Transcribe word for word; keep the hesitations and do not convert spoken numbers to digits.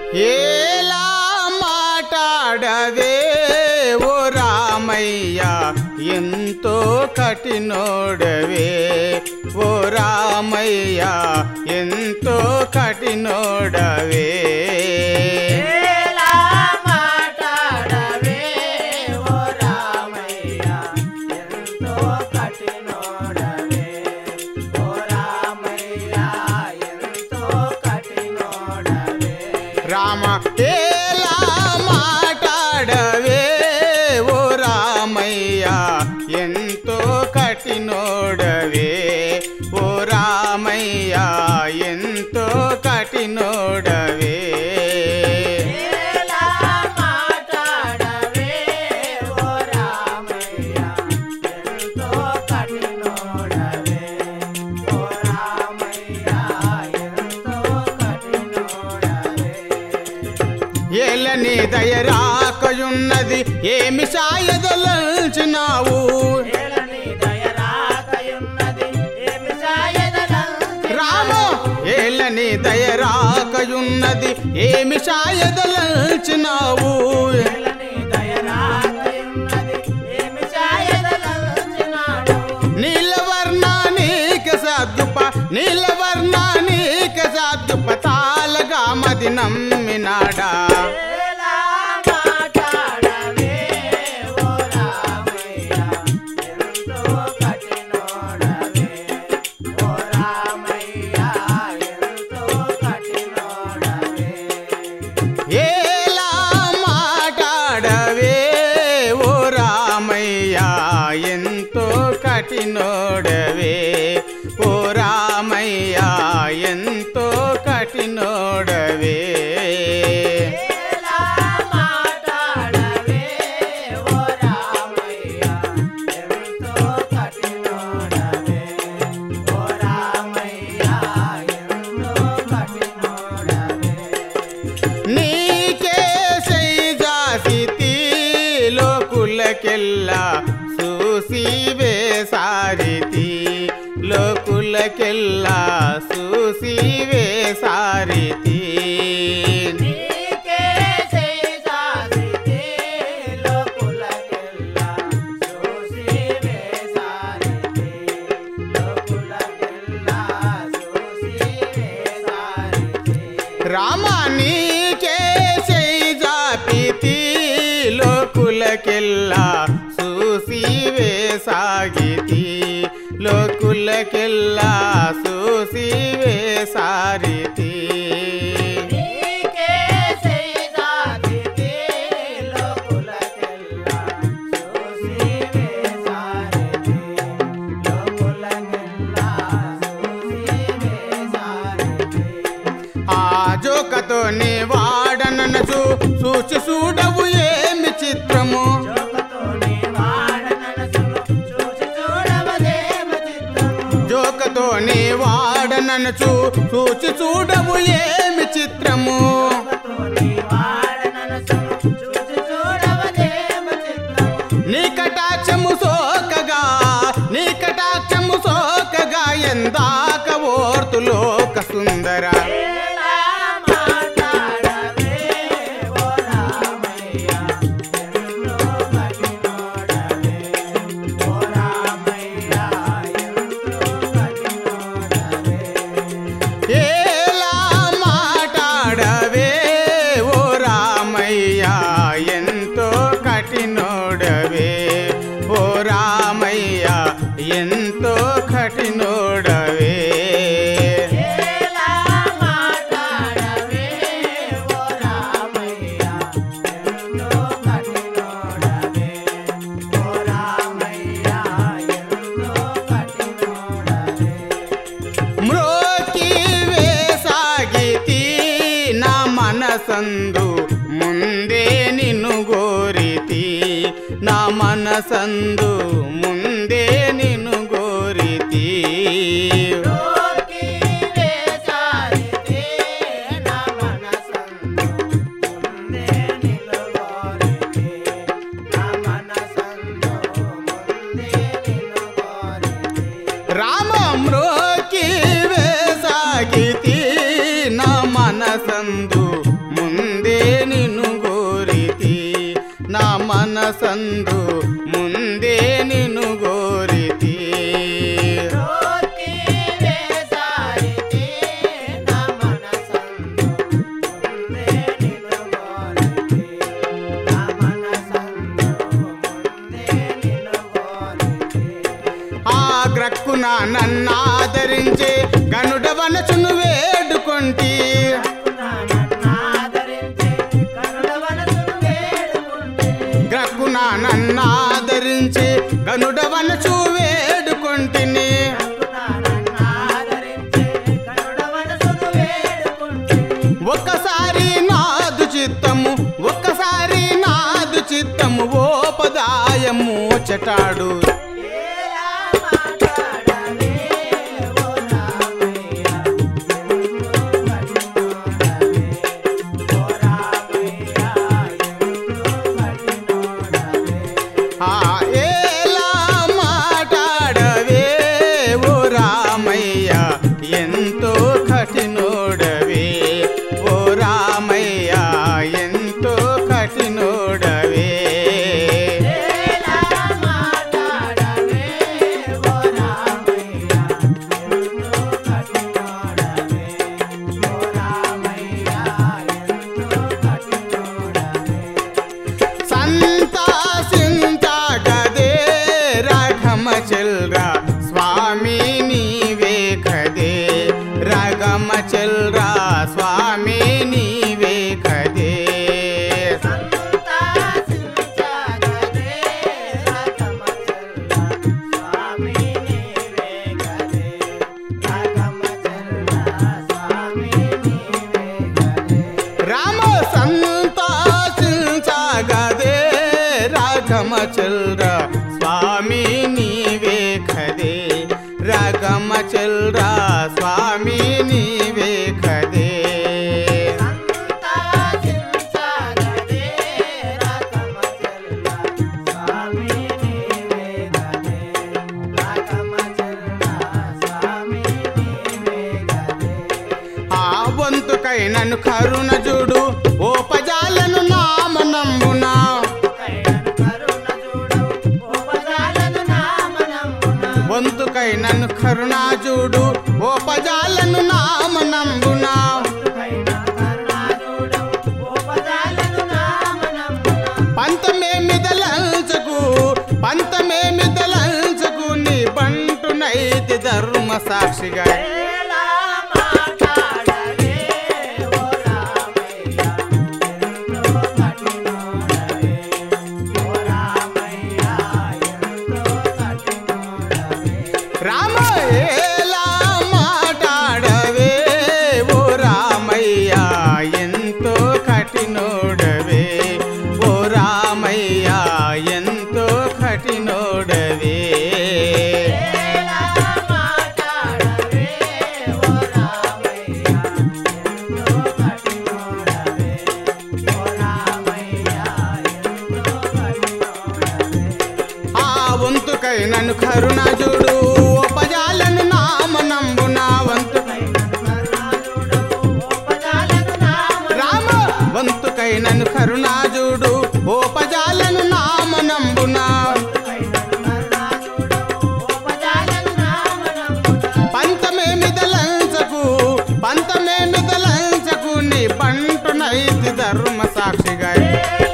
ఎలా మాట్లాడవే ఓ రామయ్య ఎంతో కఠినోడవే ఓ రామయ్య ఎంతో కఠినోడవే రామ ఎలా మాట్లాడవే ఓ రామయ్య ఎంతో కఠినోడవే ఓ రామయ్య ఎంతో కఠినోడవే ఏలని దయరాకయున్నది ఏమి సాయదలంచినావు రామ ఏలని దయరాకయున్నది ఏమి సాయదలంచినావు నీలవర్ణానిక సాధుప నీలవర్ణానిక సాధుప తాళగా మది నమ్మినాడా ఎలా మాట్లాడవే ఓ రామయ్య ఎంతో కఠినోడవే ఓ రామయ్య ఎంతో కఠినోడవే లోకులకెల్లా చూసివే సారితి లోకులకెల్లా చూసివే సారితి రామానికి జాపితి లోకులకెల్లా చూసివే సాగితి లోకులకెల్లా చూసివే సారితి జోకతో నీ వాడననచు చూచి చూడవు ఏమి చిత్రము జోకతో నీ వాడననచు చూచి చూడవు ఏమి చిత్రము నీ కటాక్షము సోకగా నీ కటాక్షము సోకగా ఎందాక ఓర్తు లోక సుందర ఓ రామయ్య ఎంతో కఠినోడవే మ్రోకివే సాగితి నా మనసందు ముందే నిన్ను గోరితి నా మనసందు ముందే నిన్ను గోరితి రామ మ్రోకివే సాగితి నా మనసందు ముందే మనసందు ముందే నిన్ను గోరితి గ్రక్కున నన్నాదరించే గనుడవనచును వేడుకొంటి గ్రక్కున నన్నాదరించే గనుడవనచు వేడుకొంటిని ఒక్కసారి నాదు చిత్తము ఒక్కసారి నాదు చిత్తము ఓ పదాయము చటాడు ఎంతో కఠినోడవే ఓ రామయ్య ఎంతో కఠినోడవే సంతాసింతగదే రఘమ చెల్రా స్వామి నీవే కదే రగమ చెల్రా స్వామి నీవే కదే రామ సంతాసించగదే రగమ చెల్రా స్వామి నీవే కదే రగమ చెల్రా స్వామి నీవే కదే ఆ వంతుకై నన్ను కరుణ చూడు ఓ పజాలను నామనంబునా వంతుకై నన్ను కరుణా చూడు ఓ పజాలను నామనంబునా పంతమే మిదలంచకు పంతమే మిదలంచకు నీ బంటునైతి ధర్మ సాక్షిగా రామ ఎలా మాట్లాడవే ఓ రామయ్య ఎంతో కఠినోడవే ఓ రామయ్య ఎంతో కఠినోడవే ఆ వంతుకై నన్ను కరుణ చూడు ఓ పజాలను నామనంబునా వంతుకై రామ వంతుకై నన్ను కరుణ చూడు ఓ పజాలను నామనంబునా పంతమే మిదలంచకు పంతమే మిదలంచకు నీ బంటునైతి ధర్మ సాక్షిగా